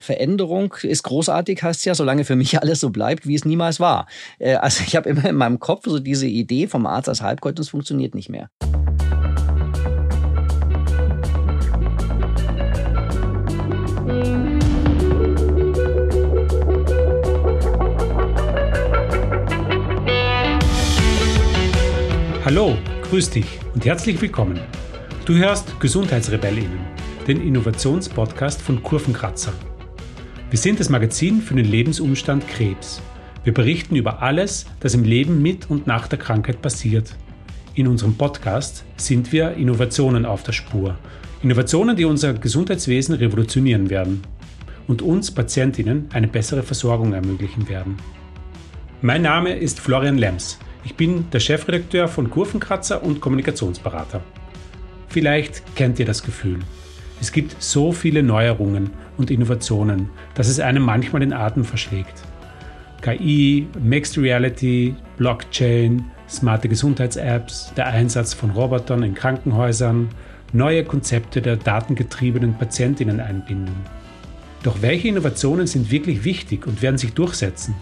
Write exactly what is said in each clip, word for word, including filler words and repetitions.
Veränderung ist großartig, heißt es ja, solange für mich alles so bleibt, wie es niemals war. Also ich habe immer in meinem Kopf so diese Idee vom Arzt als Halbgott, das funktioniert nicht mehr. Hallo, grüß dich und herzlich willkommen. Du hörst Gesundheitsrebellinnen, den Innovationspodcast von Kurvenkratzer. Wir sind das Magazin für den Lebensumstand Krebs. Wir berichten über alles, das im Leben mit und nach der Krankheit passiert. In unserem Podcast sind wir Innovationen auf der Spur. Innovationen, die unser Gesundheitswesen revolutionieren werden und uns Patientinnen eine bessere Versorgung ermöglichen werden. Mein Name ist Florian Lems. Ich bin der Chefredakteur von Kurvenkratzer und Kommunikationsberater. Vielleicht kennt ihr das Gefühl. Es gibt so viele Neuerungen und Innovationen, dass es einem manchmal den Atem verschlägt. K I, Mixed Reality, Blockchain, smarte Gesundheits-Apps, der Einsatz von Robotern in Krankenhäusern, neue Konzepte der datengetriebenen Patientinneneinbindung. Doch welche Innovationen sind wirklich wichtig und werden sich durchsetzen?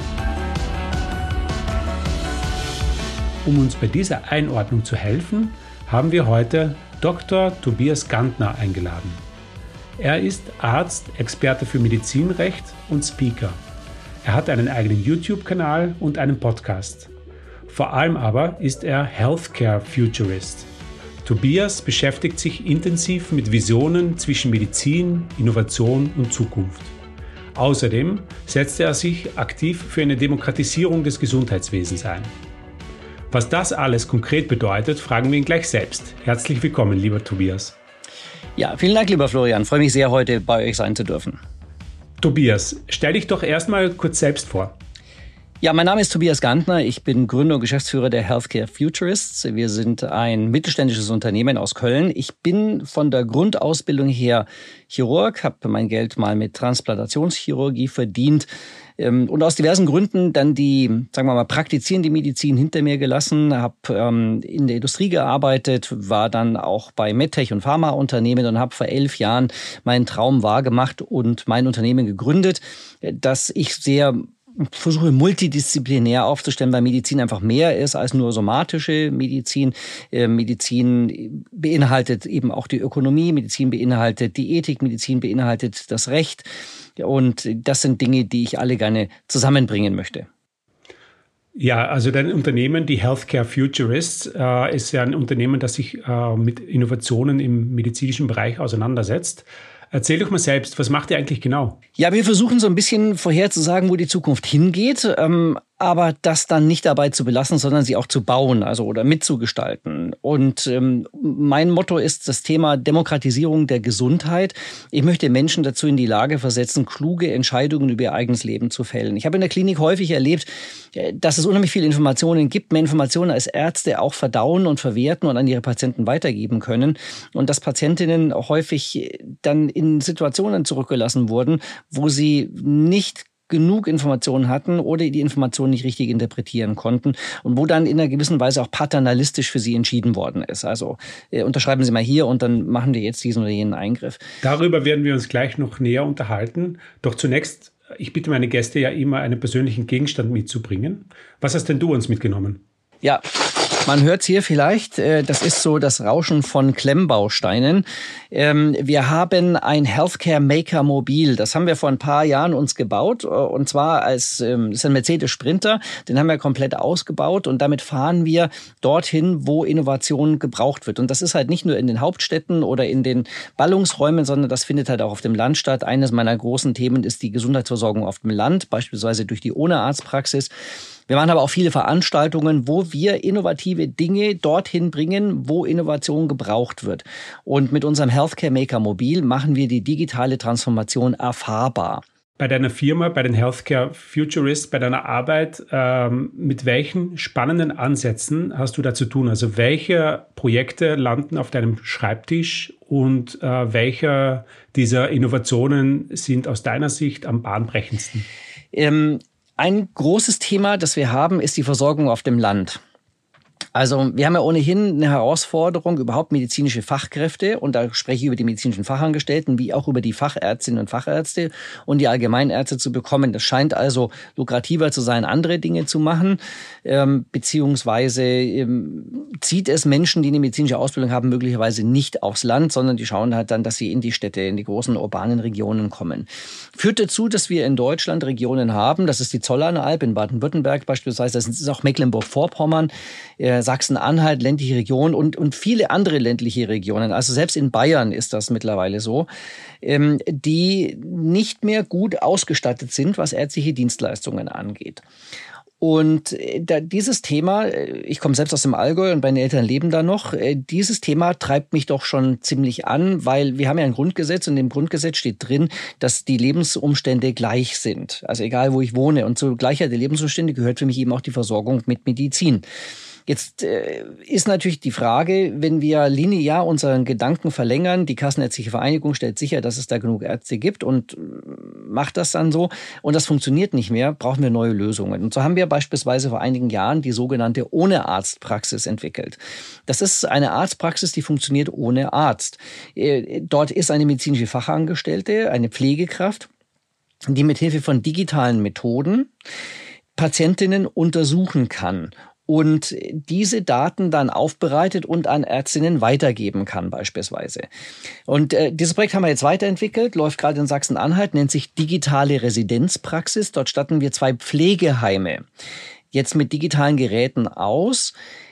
Um uns bei dieser Einordnung zu helfen, haben wir heute Doktor Tobias Gantner eingeladen. Er ist Arzt, Experte für Medizinrecht und Speaker. Er hat einen eigenen YouTube-Kanal und einen Podcast. Vor allem aber ist er Healthcare Futurist. Tobias beschäftigt sich intensiv mit Visionen zwischen Medizin, Innovation und Zukunft. Außerdem setzt er sich aktiv für eine Demokratisierung des Gesundheitswesens ein. Was das alles konkret bedeutet, fragen wir ihn gleich selbst. Herzlich willkommen, lieber Tobias. Ja, vielen Dank, lieber Florian. Ich freue mich sehr, heute bei euch sein zu dürfen. Tobias, stell dich doch erstmal kurz selbst vor. Ja, mein Name ist Tobias Gantner. Ich bin Gründer und Geschäftsführer der Healthcare Futurists. Wir sind ein mittelständisches Unternehmen aus Köln. Ich bin von der Grundausbildung her Chirurg, habe mein Geld mal mit Transplantationschirurgie verdient und aus diversen Gründen dann die, sagen wir mal, praktizierende Medizin hinter mir gelassen, habe ähm, in der Industrie gearbeitet, war dann auch bei MedTech- und Pharmaunternehmen und habe vor elf Jahren meinen Traum wahrgemacht und mein Unternehmen gegründet, das ich sehr versuche multidisziplinär aufzustellen, weil Medizin einfach mehr ist als nur somatische Medizin. Medizin beinhaltet eben auch die Ökonomie, Medizin beinhaltet die Ethik, Medizin beinhaltet das Recht. Und das sind Dinge, die ich alle gerne zusammenbringen möchte. Ja, also dein Unternehmen, die Healthcare Futurists, äh, ist ja ein Unternehmen, das sich äh, mit Innovationen im medizinischen Bereich auseinandersetzt. Erzähl doch mal selbst, was macht ihr eigentlich genau? Ja, wir versuchen so ein bisschen vorherzusagen, wo die Zukunft hingeht, ähm, aber das dann nicht dabei zu belassen, sondern sie auch zu bauen, also oder mitzugestalten. Und ähm, mein Motto ist das Thema Demokratisierung der Gesundheit. Ich möchte Menschen dazu in die Lage versetzen, kluge Entscheidungen über ihr eigenes Leben zu fällen. Ich habe in der Klinik häufig erlebt, dass es unheimlich viele Informationen gibt, mehr Informationen als Ärzte auch verdauen und verwerten und an ihre Patienten weitergeben können. Und dass Patientinnen häufig dann in Situationen zurückgelassen wurden, wo sie nicht genug Informationen hatten oder die Informationen nicht richtig interpretieren konnten und wo dann in einer gewissen Weise auch paternalistisch für sie entschieden worden ist. Also äh, unterschreiben Sie mal hier und dann machen wir jetzt diesen oder jenen Eingriff. Darüber werden wir uns gleich noch näher unterhalten. Doch zunächst, ich bitte meine Gäste ja immer, einen persönlichen Gegenstand mitzubringen. Was hast denn du uns mitgenommen? Ja, man hört es hier vielleicht, das ist so das Rauschen von Klemmbausteinen. Wir haben ein Healthcare Maker Mobil, das haben wir vor ein paar Jahren uns gebaut und zwar als, das ist ein Mercedes Sprinter, den haben wir komplett ausgebaut und damit fahren wir dorthin, wo Innovation gebraucht wird. Und das ist halt nicht nur in den Hauptstädten oder in den Ballungsräumen, sondern das findet halt auch auf dem Land statt. Eines meiner großen Themen ist die Gesundheitsversorgung auf dem Land, beispielsweise durch die Ohne-Arzt-Praxis. Wir machen aber auch viele Veranstaltungen, wo wir innovative Dinge dorthin bringen, wo Innovation gebraucht wird. Und mit unserem Healthcare Maker Mobil machen wir die digitale Transformation erfahrbar. Bei deiner Firma, bei den Healthcare Futurists, bei deiner Arbeit, ähm, mit welchen spannenden Ansätzen hast du da zu tun? Also welche Projekte landen auf deinem Schreibtisch und äh, welche dieser Innovationen sind aus deiner Sicht am bahnbrechendsten? Ähm, Ein großes Thema, das wir haben, ist die Versorgung auf dem Land. Also wir haben ja ohnehin eine Herausforderung, überhaupt medizinische Fachkräfte, und da spreche ich über die medizinischen Fachangestellten, wie auch über die Fachärztinnen und Fachärzte und die Allgemeinärzte zu bekommen. Das scheint also lukrativer zu sein, andere Dinge zu machen, ähm, beziehungsweise ähm, zieht es Menschen, die eine medizinische Ausbildung haben, möglicherweise nicht aufs Land, sondern die schauen halt dann, dass sie in die Städte, in die großen urbanen Regionen kommen. Führt dazu, dass wir in Deutschland Regionen haben, das ist die Zollernalb in Baden-Württemberg beispielsweise, das ist auch Mecklenburg-Vorpommern, äh, Sachsen-Anhalt, ländliche Region und, und viele andere ländliche Regionen. Also selbst in Bayern ist das mittlerweile so, ähm, die nicht mehr gut ausgestattet sind, was ärztliche Dienstleistungen angeht. Und da, dieses Thema, ich komme selbst aus dem Allgäu und meine Eltern leben da noch, dieses Thema treibt mich doch schon ziemlich an, weil wir haben ja ein Grundgesetz und im Grundgesetz steht drin, dass die Lebensumstände gleich sind. Also egal, wo ich wohne. Und zur Gleichheit der Lebensumstände gehört für mich eben auch die Versorgung mit Medizin. Jetzt äh, ist natürlich die Frage, wenn wir linear unseren Gedanken verlängern, die Kassenärztliche Vereinigung stellt sicher, dass es da genug Ärzte gibt und macht das dann so und das funktioniert nicht mehr, brauchen wir neue Lösungen. Und so haben wir beispielsweise vor einigen Jahren die sogenannte Ohne-Arzt-Praxis entwickelt. Das ist eine Arztpraxis, die funktioniert ohne Arzt. Äh, dort ist eine medizinische Fachangestellte, eine Pflegekraft, die mit Hilfe von digitalen Methoden Patientinnen untersuchen kann und diese Daten dann aufbereitet und an Ärztinnen weitergeben kann beispielsweise. Und äh, dieses Projekt haben wir jetzt weiterentwickelt, läuft gerade in Sachsen-Anhalt, nennt sich Digitale Residenzpraxis. Dort statten wir zwei Pflegeheime jetzt mit digitalen Geräten aus,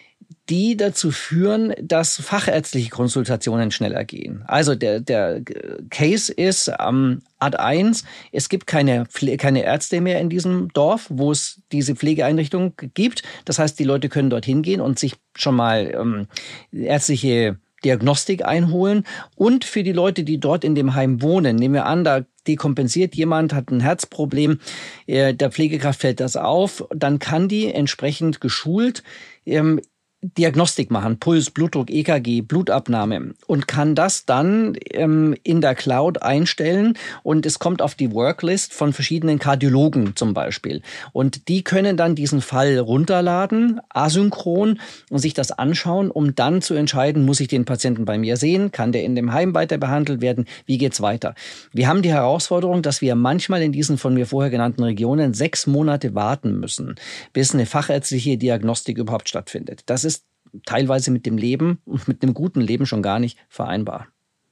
die dazu führen, dass fachärztliche Konsultationen schneller gehen. Also der, der Case ist ähm, Ad eins, es gibt keine, keine Ärzte mehr in diesem Dorf, wo es diese Pflegeeinrichtung gibt. Das heißt, die Leute können dorthin gehen und sich schon mal ähm, ärztliche Diagnostik einholen. Und für die Leute, die dort in dem Heim wohnen, nehmen wir an, da dekompensiert jemand, hat ein Herzproblem, äh, der Pflegekraft fällt das auf, dann kann die entsprechend geschult ähm, Diagnostik machen, Puls, Blutdruck, E K G, Blutabnahme und kann das dann ähm, in der Cloud einstellen und es kommt auf die Worklist von verschiedenen Kardiologen zum Beispiel. Und die können dann diesen Fall runterladen, asynchron und sich das anschauen, um dann zu entscheiden, muss ich den Patienten bei mir sehen, kann der in dem Heim weiter behandelt werden, wie geht's weiter. Wir haben die Herausforderung, dass wir manchmal in diesen von mir vorher genannten Regionen sechs Monate warten müssen, bis eine fachärztliche Diagnostik überhaupt stattfindet. Das ist teilweise mit dem Leben und mit einem guten Leben schon gar nicht vereinbar.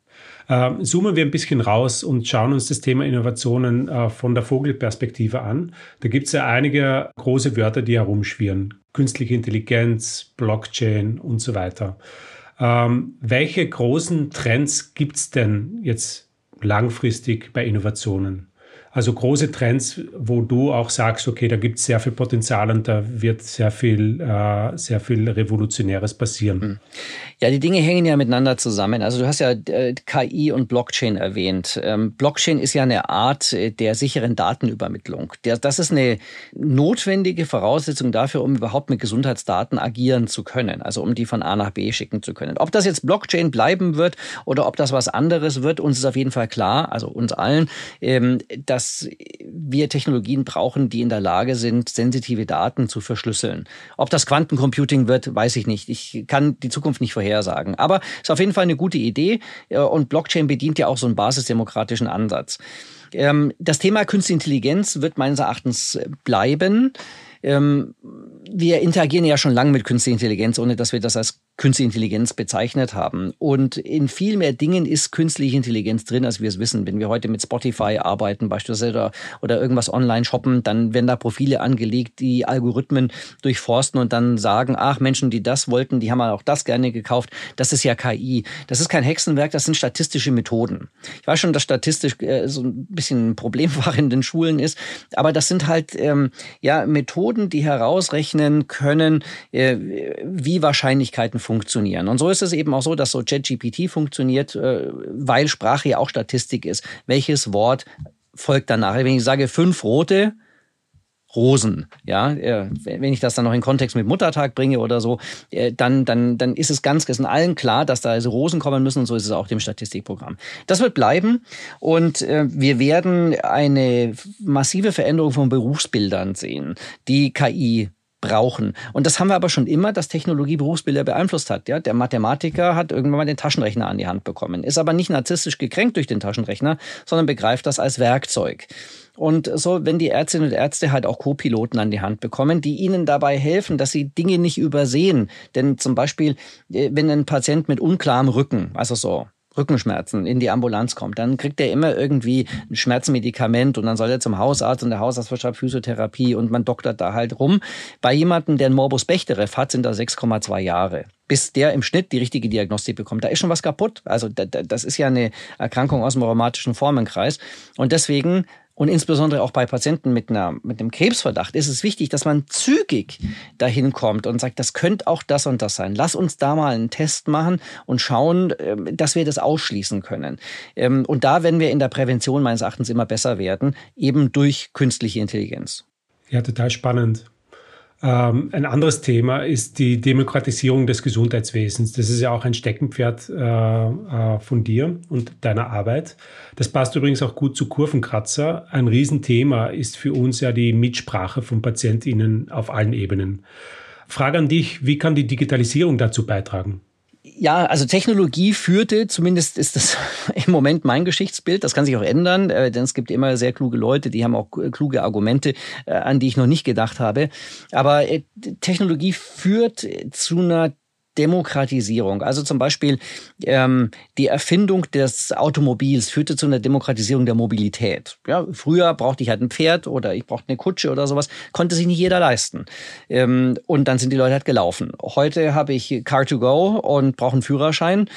Äh, zoomen wir ein bisschen raus und schauen uns das Thema Innovationen äh, von der Vogelperspektive an. Da gibt es ja einige große Wörter, die herumschwirren. Künstliche Intelligenz, Blockchain und so weiter. Ähm, welche großen Trends gibt es denn jetzt langfristig bei Innovationen? Also große Trends, wo du auch sagst, okay, da gibt es sehr viel Potenzial und da wird sehr viel, äh, sehr viel Revolutionäres passieren. Ja, die Dinge hängen ja miteinander zusammen. Also du hast ja äh, K I und Blockchain erwähnt. Ähm, Blockchain ist ja eine Art äh, der sicheren Datenübermittlung. Der, das ist eine notwendige Voraussetzung dafür, um überhaupt mit Gesundheitsdaten agieren zu können. Also um die von A nach B schicken zu können. Ob das jetzt Blockchain bleiben wird oder ob das was anderes wird, uns ist auf jeden Fall klar, also uns allen, ähm, dass dass wir Technologien brauchen, die in der Lage sind, sensitive Daten zu verschlüsseln. Ob das Quantencomputing wird, weiß ich nicht. Ich kann die Zukunft nicht vorhersagen. Aber es ist auf jeden Fall eine gute Idee und Blockchain bedient ja auch so einen basisdemokratischen Ansatz. Das Thema Künstliche Intelligenz wird meines Erachtens bleiben. Wir interagieren ja schon lange mit Künstlicher Intelligenz, ohne dass wir das als Künstliche Intelligenz bezeichnet haben. Und in viel mehr Dingen ist künstliche Intelligenz drin, als wir es wissen. Wenn wir heute mit Spotify arbeiten beispielsweise oder, oder irgendwas online shoppen, dann werden da Profile angelegt, die Algorithmen durchforsten und dann sagen, ach, Menschen, die das wollten, die haben auch das gerne gekauft. Das ist ja K I. Das ist kein Hexenwerk, das sind statistische Methoden. Ich weiß schon, dass statistisch äh, so ein bisschen ein Problemfach in den Schulen ist, aber das sind halt ähm, ja Methoden, die herausrechnen können, äh, wie Wahrscheinlichkeiten funktionieren. Und so ist es eben auch so, dass so ChatGPT funktioniert, weil Sprache ja auch Statistik ist. Welches Wort folgt danach? Wenn ich sage fünf rote Rosen, ja, wenn ich das dann noch in Kontext mit Muttertag bringe oder so, dann, dann, dann ist es ganz, ist allen klar, dass da also Rosen kommen müssen und so ist es auch dem Statistikprogramm. Das wird bleiben und wir werden eine massive Veränderung von Berufsbildern sehen, die K I brauchen. Und das haben wir aber schon immer, dass Technologie Berufsbilder beeinflusst hat. Ja, der Mathematiker hat irgendwann mal den Taschenrechner an die Hand bekommen, ist aber nicht narzisstisch gekränkt durch den Taschenrechner, sondern begreift das als Werkzeug. Und so, wenn die Ärztinnen und Ärzte halt auch Co-Piloten an die Hand bekommen, die ihnen dabei helfen, dass sie Dinge nicht übersehen. Denn zum Beispiel, wenn ein Patient mit unklarem Rücken, also so Rückenschmerzen in die Ambulanz kommt, dann kriegt er immer irgendwie ein Schmerzmedikament und dann soll er zum Hausarzt und der Hausarzt verschreibt Physiotherapie und man doktert da halt rum. Bei jemandem, der einen Morbus Bechterew hat, sind da sechs Komma zwei Jahre, bis der im Schnitt die richtige Diagnostik bekommt. Da ist schon was kaputt. Also das ist ja eine Erkrankung aus dem rheumatischen Formenkreis und deswegen und insbesondere auch bei Patienten mit einer, mit einem Krebsverdacht ist es wichtig, dass man zügig dahin kommt und sagt, das könnte auch das und das sein. Lass uns da mal einen Test machen und schauen, dass wir das ausschließen können. Und da werden wir in der Prävention meines Erachtens immer besser werden, eben durch künstliche Intelligenz. Ja, total spannend. Ähm, ein anderes Thema ist die Demokratisierung des Gesundheitswesens. Das ist ja auch ein Steckenpferd äh, äh, von dir und deiner Arbeit. Das passt übrigens auch gut zu Kurvenkratzer. Ein Riesenthema ist für uns ja die Mitsprache von PatientInnen auf allen Ebenen. Frage an dich, wie kann die Digitalisierung dazu beitragen? Ja, also Technologie führte, zumindest ist das im Moment mein Geschichtsbild, das kann sich auch ändern, äh, denn es gibt immer sehr kluge Leute, die haben auch kluge Argumente, äh, an die ich noch nicht gedacht habe. Aber äh, Technologie führt zu einer Demokratisierung. Also zum Beispiel ähm, die Erfindung des Automobils führte zu einer Demokratisierung der Mobilität. Ja, früher brauchte ich halt ein Pferd oder ich brauchte eine Kutsche oder sowas, konnte sich nicht jeder leisten. Ähm, und dann sind die Leute halt gelaufen. Heute habe ich Car to Go und brauche einen Führerschein.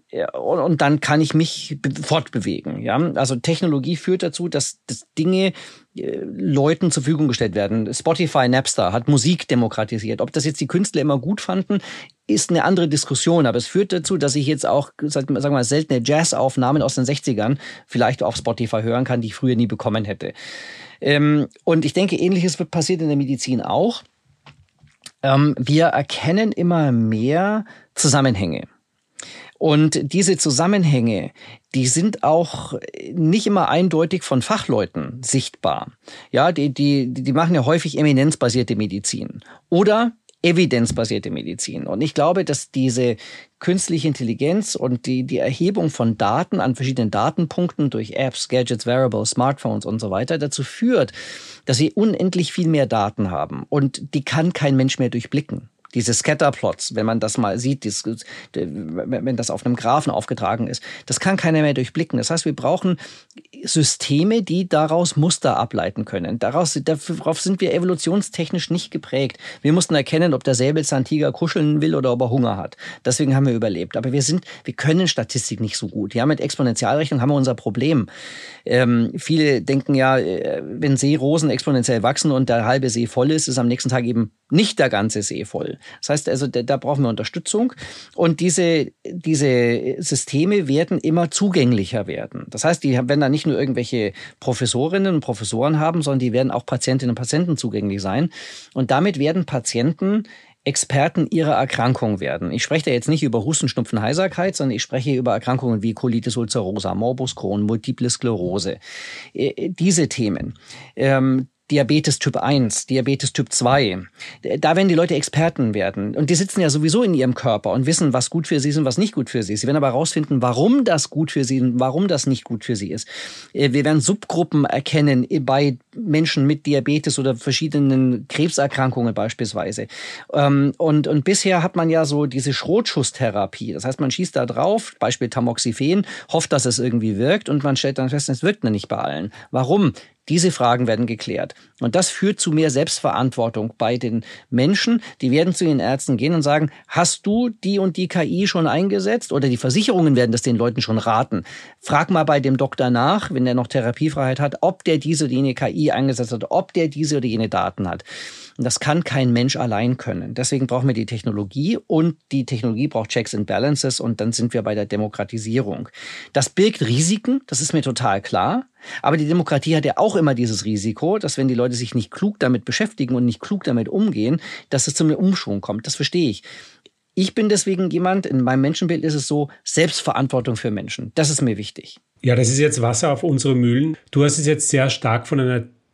Und dann kann ich mich fortbewegen. Ja? Also Technologie führt dazu, dass, dass Dinge äh, Leuten zur Verfügung gestellt werden. Spotify, Napster hat Musik demokratisiert. Ob das jetzt die Künstler immer gut fanden, ist eine andere Diskussion. Aber es führt dazu, dass ich jetzt auch, sagen wir mal, seltene Jazzaufnahmen aus den sechzigern vielleicht auf Spotify hören kann, die ich früher nie bekommen hätte. Ähm, und ich denke, Ähnliches wird passiert in der Medizin auch. Ähm, wir erkennen immer mehr Zusammenhänge. Und diese Zusammenhänge, die sind auch nicht immer eindeutig von Fachleuten sichtbar. Ja, die, die, die machen ja häufig eminenzbasierte Medizin oder evidenzbasierte Medizin. Und ich glaube, dass diese künstliche Intelligenz und die, die Erhebung von Daten an verschiedenen Datenpunkten durch Apps, Gadgets, Wearables, Smartphones und so weiter dazu führt, dass sie unendlich viel mehr Daten haben. Und die kann kein Mensch mehr durchblicken. Diese Scatterplots, wenn man das mal sieht, wenn das auf einem Graphen aufgetragen ist, das kann keiner mehr durchblicken. Das heißt, wir brauchen Systeme, die daraus Muster ableiten können. Daraus, darauf sind wir evolutionstechnisch nicht geprägt. Wir mussten erkennen, ob der Säbelzahntiger kuscheln will oder ob er Hunger hat. Deswegen haben wir überlebt. Aber wir sind, wir können Statistik nicht so gut. Ja, mit Exponentialrechnung haben wir unser Problem. Ähm, viele denken ja, wenn Seerosen exponentiell wachsen und der halbe See voll ist, ist am nächsten Tag eben nicht der ganze See voll. Das heißt also, da, da brauchen wir Unterstützung. Und diese, diese Systeme werden immer zugänglicher werden. Das heißt, die werden dann nicht nur irgendwelche Professorinnen und Professoren haben, sondern die werden auch Patientinnen und Patienten zugänglich sein. Und damit werden Patienten Experten ihrer Erkrankung werden. Ich spreche da jetzt nicht über Husten, Schnupfen, Heiserkeit, sondern ich spreche über Erkrankungen wie Colitis ulcerosa, Morbus Crohn, Multiple Sklerose. Äh, diese Themen. Ähm, Diabetes Typ eins, Diabetes Typ zwei. Da werden die Leute Experten werden. Und die sitzen ja sowieso in ihrem Körper und wissen, was gut für sie ist und was nicht gut für sie ist. Sie werden aber herausfinden, warum das gut für sie und warum das nicht gut für sie ist. Wir werden Subgruppen erkennen bei Menschen mit Diabetes oder verschiedenen Krebserkrankungen beispielsweise. Und, und bisher hat man ja so diese Schrotschusstherapie. Das heißt, man schießt da drauf, Beispiel Tamoxifen, hofft, dass es irgendwie wirkt und man stellt dann fest, es wirkt nicht bei allen. Warum? Diese Fragen werden geklärt. Und das führt zu mehr Selbstverantwortung bei den Menschen. Die werden zu den Ärzten gehen und sagen, hast du die und die K I schon eingesetzt? Oder die Versicherungen werden das den Leuten schon raten. Frag mal bei dem Doktor nach, wenn der noch Therapiefreiheit hat, ob der diese oder jene K I eingesetzt hat, ob der diese oder jene Daten hat. Und das kann kein Mensch allein können. Deswegen brauchen wir die Technologie und die Technologie braucht Checks and Balances und dann sind wir bei der Demokratisierung. Das birgt Risiken, das ist mir total klar. Aber die Demokratie hat ja auch immer dieses Risiko, dass wenn die Leute sich nicht klug damit beschäftigen und nicht klug damit umgehen, dass es zu einem Umschwung kommt. Das verstehe ich. Ich bin deswegen jemand, in meinem Menschenbild ist es so, Selbstverantwortung für Menschen. Das ist mir wichtig. Ja, das ist jetzt Wasser auf unsere Mühlen. Du hast es jetzt sehr stark von einer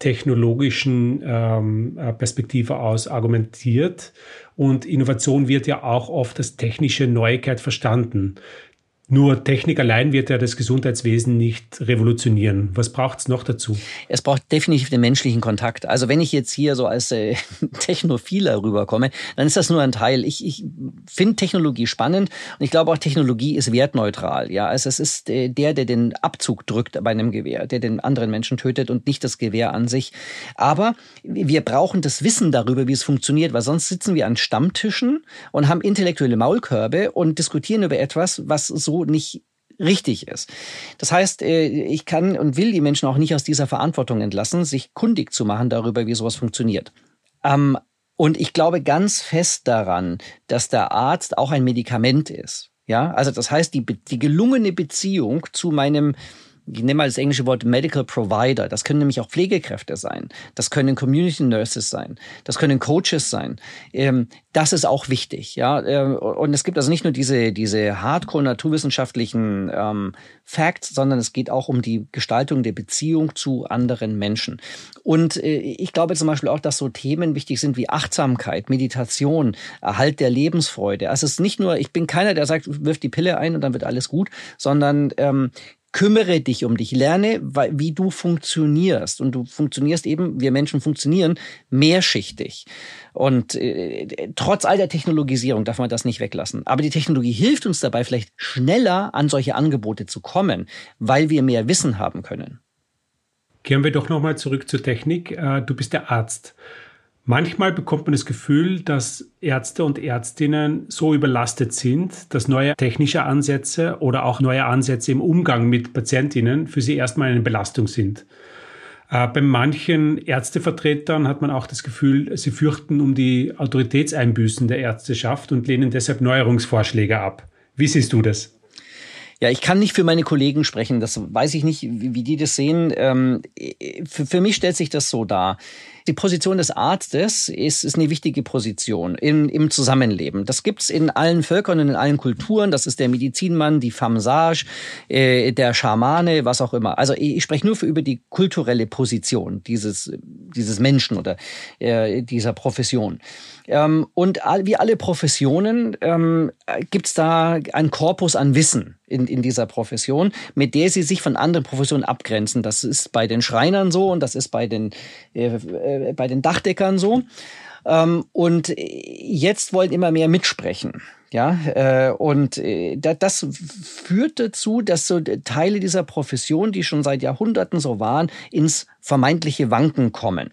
technologischen ähm, Perspektive aus argumentiert. Und Innovation wird ja auch oft als technische Neuigkeit verstanden. Nur Technik allein wird ja das Gesundheitswesen nicht revolutionieren. Was braucht es noch dazu? Es braucht definitiv den menschlichen Kontakt. Also wenn ich jetzt hier so als äh, Technophiler rüberkomme, dann ist das nur ein Teil. Ich, ich finde Technologie spannend und ich glaube auch, Technologie ist wertneutral. Ja, also es ist äh, der, der den Abzug drückt bei einem Gewehr, der den anderen Menschen tötet und nicht das Gewehr an sich. Aber wir brauchen das Wissen darüber, wie es funktioniert, weil sonst sitzen wir an Stammtischen und haben intellektuelle Maulkörbe und diskutieren über etwas, was so nicht richtig ist. Das heißt, ich kann und will die Menschen auch nicht aus dieser Verantwortung entlassen, sich kundig zu machen darüber, wie sowas funktioniert. Und ich glaube ganz fest daran, dass der Arzt auch ein Medikament ist. Ja, also das heißt, die, die gelungene Beziehung zu meinem, ich nehme mal das englische Wort Medical Provider. Das können nämlich auch Pflegekräfte sein. Das können Community Nurses sein. Das können Coaches sein. Ähm, das ist auch wichtig, ja. Und es gibt also nicht nur diese, diese hardcore naturwissenschaftlichen ähm, Facts, sondern es geht auch um die Gestaltung der Beziehung zu anderen Menschen. Und äh, ich glaube zum Beispiel auch, dass so Themen wichtig sind wie Achtsamkeit, Meditation, Erhalt der Lebensfreude. Also es ist nicht nur, ich bin keiner, der sagt, wirf die Pille ein und dann wird alles gut, sondern ähm, kümmere dich um dich, lerne, wie du funktionierst. Und du funktionierst eben, wir Menschen funktionieren mehrschichtig. Und äh, trotz all der Technologisierung darf man das nicht weglassen. Aber die Technologie hilft uns dabei, vielleicht schneller an solche Angebote zu kommen, weil wir mehr Wissen haben können. Kehren wir doch nochmal zurück zur Technik. Du bist der Arzt. Manchmal bekommt man das Gefühl, dass Ärzte und Ärztinnen so überlastet sind, dass neue technische Ansätze oder auch neue Ansätze im Umgang mit Patientinnen für sie erstmal eine Belastung sind. Äh, bei manchen Ärztevertretern hat man auch das Gefühl, sie fürchten um die Autoritätseinbüßen der Ärzteschaft und lehnen deshalb Neuerungsvorschläge ab. Wie siehst du das? Ja, ich kann nicht für meine Kollegen sprechen, das weiß ich nicht, wie, wie die das sehen. Ähm, für, für mich stellt sich das so dar. Die Position des Arztes ist, ist eine wichtige Position im, im Zusammenleben. Das gibt's in allen Völkern und in allen Kulturen. Das ist der Medizinmann, die Femme sage, äh, der Schamane, was auch immer. Also ich, ich spreche nur für über die kulturelle Position dieses, dieses Menschen oder äh, dieser Profession. Ähm, und all, wie alle Professionen ähm, gibt's da einen Korpus an Wissen in, in dieser Profession, mit der sie sich von anderen Professionen abgrenzen. Das ist bei den Schreinern so und das ist bei den äh, bei den Dachdeckern so. Und jetzt wollen immer mehr mitsprechen. Ja, und das führt dazu, dass so Teile dieser Profession, die schon seit Jahrhunderten so waren, ins vermeintliche Wanken kommen.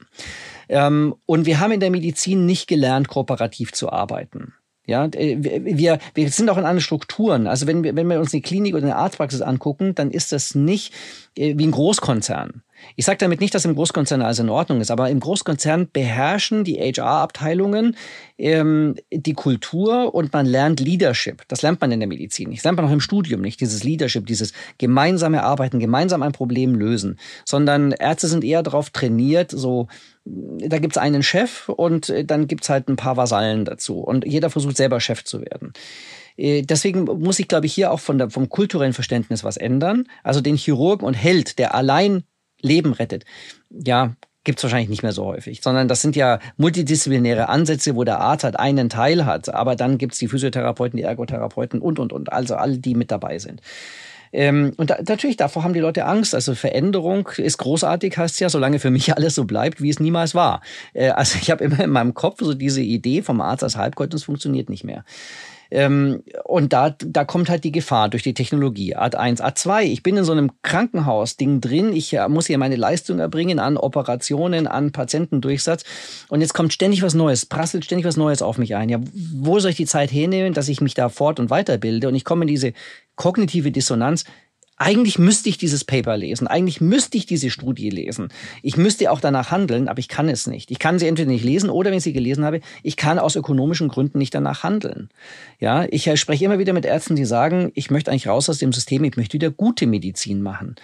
Und wir haben in der Medizin nicht gelernt, kooperativ zu arbeiten. Ja, wir, wir sind auch in anderen Strukturen. Also wenn wir, wenn wir uns eine Klinik oder eine Arztpraxis angucken, dann ist das nicht wie ein Großkonzern. Ich sage damit nicht, dass im Großkonzern alles in Ordnung ist, aber im Großkonzern beherrschen die H R-Abteilungen ähm, die Kultur und man lernt Leadership. Das lernt man in der Medizin nicht. Das lernt man auch im Studium nicht, dieses Leadership, dieses gemeinsame Arbeiten, gemeinsam ein Problem lösen. Sondern Ärzte sind eher darauf trainiert, so da gibt's einen Chef und dann gibt's halt ein paar Vasallen dazu. Und jeder versucht selber Chef zu werden. Deswegen muss ich, glaube ich, hier auch von der, vom kulturellen Verständnis was ändern. Also den Chirurgen und Held, der allein Leben rettet, ja, gibt's wahrscheinlich nicht mehr so häufig. Sondern das sind ja multidisziplinäre Ansätze, wo der Arzt halt einen Teil hat. Aber dann gibt's die Physiotherapeuten, die Ergotherapeuten und, und, und. Also alle, die mit dabei sind. Ähm, und da, natürlich, davor haben die Leute Angst. Also Veränderung ist großartig, heißt ja, solange für mich alles so bleibt, wie es niemals war. Äh, also ich habe immer in meinem Kopf so diese Idee vom Arzt als Halbgott, das funktioniert nicht mehr. Ähm, und da, da kommt halt die Gefahr durch die Technologie. Art eins, Art zwei, ich bin in so einem Krankenhaus-Ding drin, ich äh, muss hier meine Leistung erbringen an Operationen, an Patientendurchsatz und jetzt kommt ständig was Neues, prasselt ständig was Neues auf mich ein. Ja, wo soll ich die Zeit hernehmen, dass ich mich da fort- und weiterbilde? Und ich komme in diese kognitive Dissonanz. Eigentlich müsste ich dieses Paper lesen, eigentlich müsste ich diese Studie lesen. Ich müsste auch danach handeln, aber ich kann es nicht. Ich kann sie entweder nicht lesen oder, wenn ich sie gelesen habe, ich kann aus ökonomischen Gründen nicht danach handeln. Ja, ich spreche immer wieder mit Ärzten, die sagen, ich möchte eigentlich raus aus dem System, ich möchte wieder gute Medizin machen.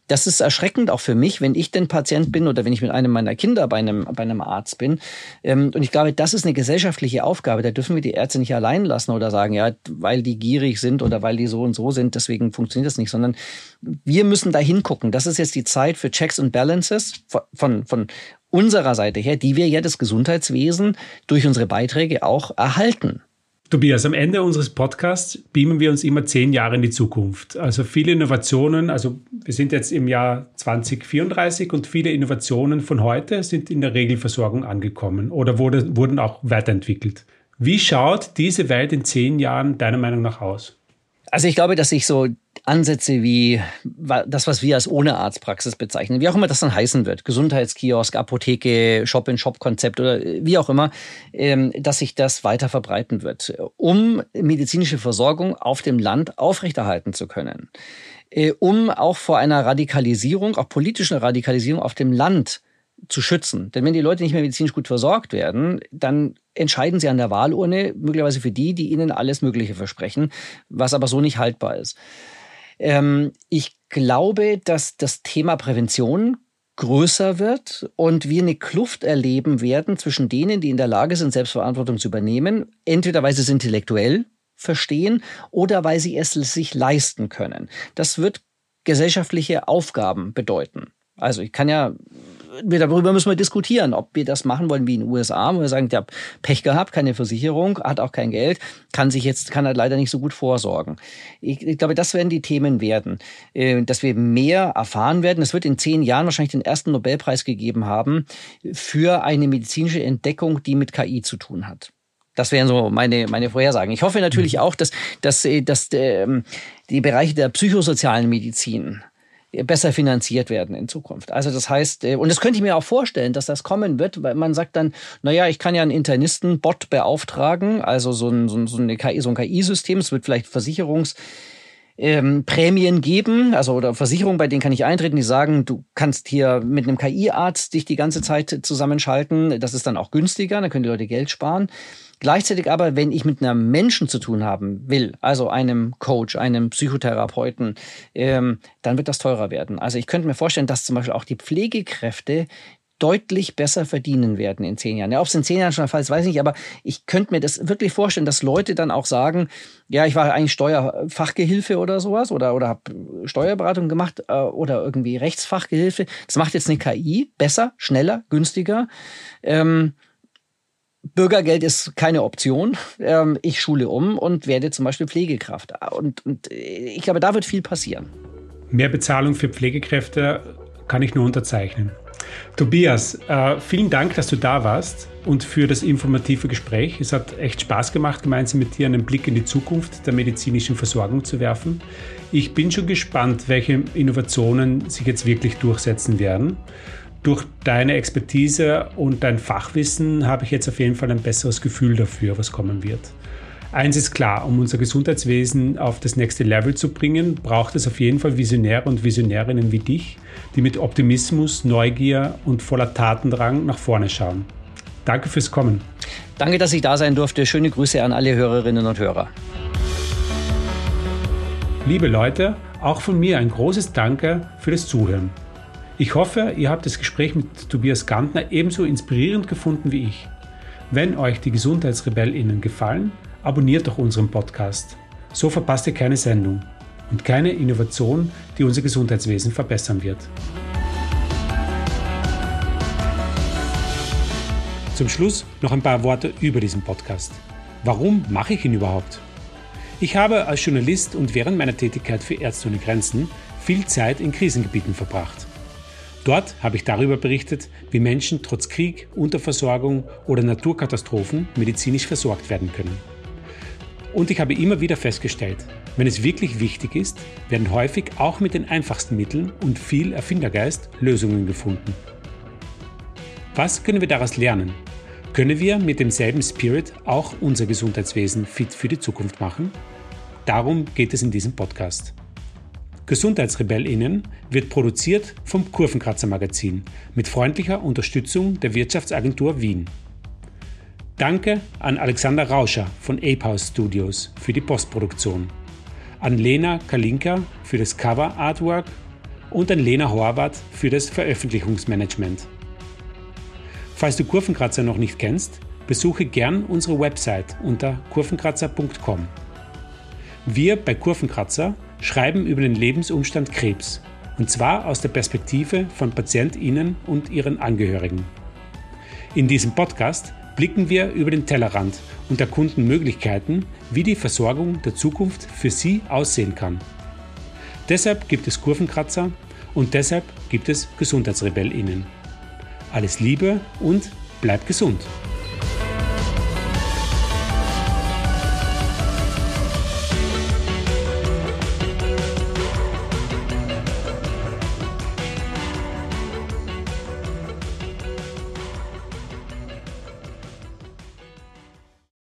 Das ist erschreckend auch für mich, wenn ich denn Patient bin oder wenn ich mit einem meiner Kinder bei einem, bei einem Arzt bin. Und ich glaube, das ist eine gesellschaftliche Aufgabe. Da dürfen wir die Ärzte nicht allein lassen oder sagen, ja, weil die gierig sind oder weil die so und so sind, deswegen funktioniert das nicht, sondern wir müssen da hingucken. Das ist jetzt die Zeit für Checks and Balances von, von, von unserer Seite her, die wir ja das Gesundheitswesen durch unsere Beiträge auch erhalten. Tobias, am Ende unseres Podcasts beamen wir uns immer zehn Jahre in die Zukunft. Also viele Innovationen, also wir sind jetzt im Jahr zwanzig vierunddreißig und viele Innovationen von heute sind in der Regelversorgung angekommen oder wurde, wurden auch weiterentwickelt. Wie schaut diese Welt in zehn Jahren deiner Meinung nach aus? Also ich glaube, dass sich so Ansätze wie das, was wir als Ohne-Arzt-Praxis bezeichnen, wie auch immer das dann heißen wird, Gesundheitskiosk, Apotheke, Shop-in-Shop-Konzept oder wie auch immer, dass sich das weiter verbreiten wird, um medizinische Versorgung auf dem Land aufrechterhalten zu können, um auch vor einer Radikalisierung, auch politischen Radikalisierung auf dem Land zu schützen. Denn wenn die Leute nicht mehr medizinisch gut versorgt werden, dann entscheiden sie an der Wahlurne möglicherweise für die, die ihnen alles Mögliche versprechen, was aber so nicht haltbar ist. Ähm, ich glaube, dass das Thema Prävention größer wird und wir eine Kluft erleben werden zwischen denen, die in der Lage sind, Selbstverantwortung zu übernehmen, entweder weil sie es intellektuell verstehen oder weil sie es sich leisten können. Das wird gesellschaftliche Aufgaben bedeuten. Also ich kann ja, darüber müssen wir diskutieren, ob wir das machen wollen wie in den U S A, wo wir sagen, der hat Pech gehabt, keine Versicherung, hat auch kein Geld, kann sich jetzt, kann er leider nicht so gut vorsorgen. Ich, ich glaube, das werden die Themen werden, dass wir mehr erfahren werden. Es wird in zehn Jahren wahrscheinlich den ersten Nobelpreis gegeben haben für eine medizinische Entdeckung, die mit K I zu tun hat. Das wären so meine, meine Vorhersagen. Ich hoffe natürlich auch, dass, dass, dass ähm, die Bereiche der psychosozialen Medizin besser finanziert werden in Zukunft. Also das heißt, und das könnte ich mir auch vorstellen, dass das kommen wird, weil man sagt dann, naja, ich kann ja einen Internisten-Bot beauftragen, also so ein, so ein, so eine K I, so ein K I-System, es wird vielleicht Versicherungs- Ähm, Prämien geben, also oder Versicherungen, bei denen kann ich eintreten, die sagen, du kannst hier mit einem K I-Arzt dich die ganze Zeit zusammenschalten, das ist dann auch günstiger, dann können die Leute Geld sparen. Gleichzeitig aber, wenn ich mit einem Menschen zu tun haben will, also einem Coach, einem Psychotherapeuten, ähm, dann wird das teurer werden. Also ich könnte mir vorstellen, dass zum Beispiel auch die Pflegekräfte deutlich besser verdienen werden in zehn Jahren. Ja, ob es in zehn Jahren schon der Fall ist, weiß ich nicht, aber ich könnte mir das wirklich vorstellen, dass Leute dann auch sagen, ja, ich war eigentlich Steuerfachgehilfe oder sowas oder, oder habe Steuerberatung gemacht äh, oder irgendwie Rechtsfachgehilfe. Das macht jetzt eine K I besser, schneller, günstiger. Ähm, Bürgergeld ist keine Option. Ähm, ich schule um und werde zum Beispiel Pflegekraft. Und, und ich glaube, da wird viel passieren. Mehr Bezahlung für Pflegekräfte kann ich nur unterzeichnen. Tobias, äh, vielen Dank, dass du da warst und für das informative Gespräch. Es hat echt Spaß gemacht, gemeinsam mit dir einen Blick in die Zukunft der medizinischen Versorgung zu werfen. Ich bin schon gespannt, welche Innovationen sich jetzt wirklich durchsetzen werden. Durch deine Expertise und dein Fachwissen habe ich jetzt auf jeden Fall ein besseres Gefühl dafür, was kommen wird. Eins ist klar, um unser Gesundheitswesen auf das nächste Level zu bringen, braucht es auf jeden Fall Visionäre und Visionärinnen wie dich, die mit Optimismus, Neugier und voller Tatendrang nach vorne schauen. Danke fürs Kommen. Danke, dass ich da sein durfte. Schöne Grüße an alle Hörerinnen und Hörer. Liebe Leute, auch von mir ein großes Danke für das Zuhören. Ich hoffe, ihr habt das Gespräch mit Tobias Gantner ebenso inspirierend gefunden wie ich. Wenn euch die GesundheitsrebellInnen gefallen, abonniert doch unseren Podcast. So verpasst ihr keine Sendung und keine Innovation, die unser Gesundheitswesen verbessern wird. Zum Schluss noch ein paar Worte über diesen Podcast. Warum mache ich ihn überhaupt? Ich habe als Journalist und während meiner Tätigkeit für Ärzte ohne Grenzen viel Zeit in Krisengebieten verbracht. Dort habe ich darüber berichtet, wie Menschen trotz Krieg, Unterversorgung oder Naturkatastrophen medizinisch versorgt werden können. Und ich habe immer wieder festgestellt, wenn es wirklich wichtig ist, werden häufig auch mit den einfachsten Mitteln und viel Erfindergeist Lösungen gefunden. Was können wir daraus lernen? Können wir mit demselben Spirit auch unser Gesundheitswesen fit für die Zukunft machen? Darum geht es in diesem Podcast. GesundheitsrebellInnen wird produziert vom Kurvenkratzer Magazin mit freundlicher Unterstützung der Wirtschaftsagentur Wien. Danke an Alexander Rauscher von Ape House Studios für die Postproduktion, an Lena Kalinka für das Cover Artwork und an Lena Horvath für das Veröffentlichungsmanagement. Falls du Kurvenkratzer noch nicht kennst, besuche gern unsere Website unter kurvenkratzer punkt com. Wir bei Kurvenkratzer schreiben über den Lebensumstand Krebs, und zwar aus der Perspektive von PatientInnen und ihren Angehörigen. In diesem Podcast blicken wir über den Tellerrand und erkunden Möglichkeiten, wie die Versorgung der Zukunft für Sie aussehen kann. Deshalb gibt es Kurvenkratzer und deshalb gibt es GesundheitsrebellInnen. Alles Liebe und bleib gesund!